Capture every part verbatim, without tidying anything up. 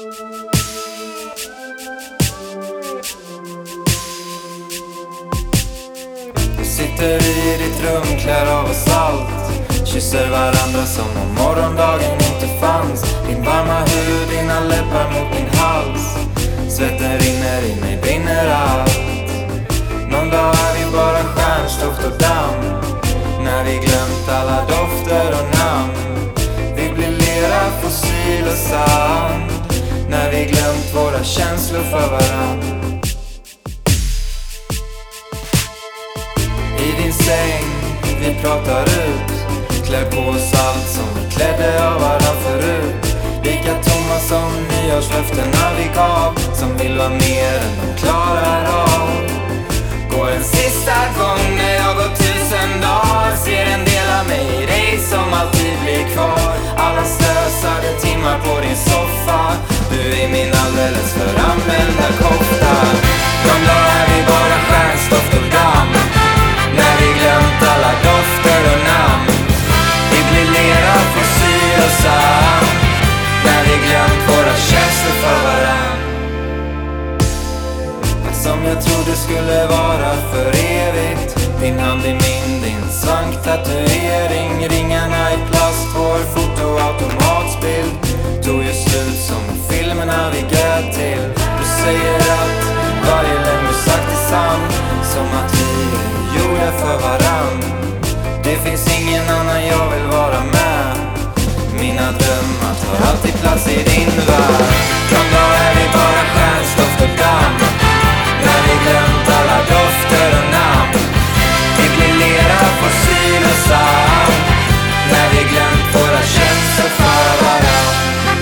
Du sitter i ditt rum, klär av oss allt, kysser varandra som om morgondagen inte fanns. Din varma hud, dina läppar mot min hals. Svetten rinner i mig, brinner allt. Någon dag är vi bara stjärnstoft och damm, när vi glömt alla dofter och namn. Vi blir lera, fossil och sand, när vi glömt våra känslor för varann. I din säng, vi pratar ut, klär på oss allt som vi klädde av varann förut. Lika tomma som nyårslöftena vi gav, som vill vara mer än de klarar av. Går en sista gång när jag gått tusen dagar, ser en del av mig i dig som alltid blir kvar. Alla slösade timmar på din soffa, du är min alldeles för använda kofta. Någon dag är vi bara stjärnstoft och damm, när vi glömt alla dofter och namn. Vi blir lera, fossil och sand, när vi glömt våra känslor för varann. Som jag trodde skulle vara för evigt, din hand i min, din svanktatuering. Ringarna i plast, vår fotoautomatsbild tog ju slut som filmerna vi grät till. Du säger att varje lögn du sagt är sann, som att vi är gjorda för varann. Det finns ingen annan jag vill vara med, mina drömmar tar alltid plats i din värld. Någon dag är vi bara stjärnstoft och damm, när vi glömt alla dofter och namn. Vi blir lera, fossil och sand, när vi glömt våra känslor för varann.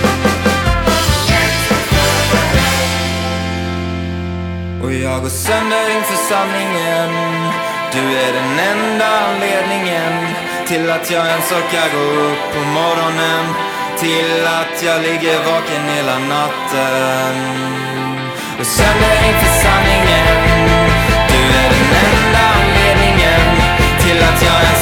Och jag går sönder inför sanningen, du är den enda anledningen till att jag ens orkar gå upp på morgonen, till att jag ligger vaken hela natten. Och sönder inför sanningen, du är den enda anledningen till att jag ens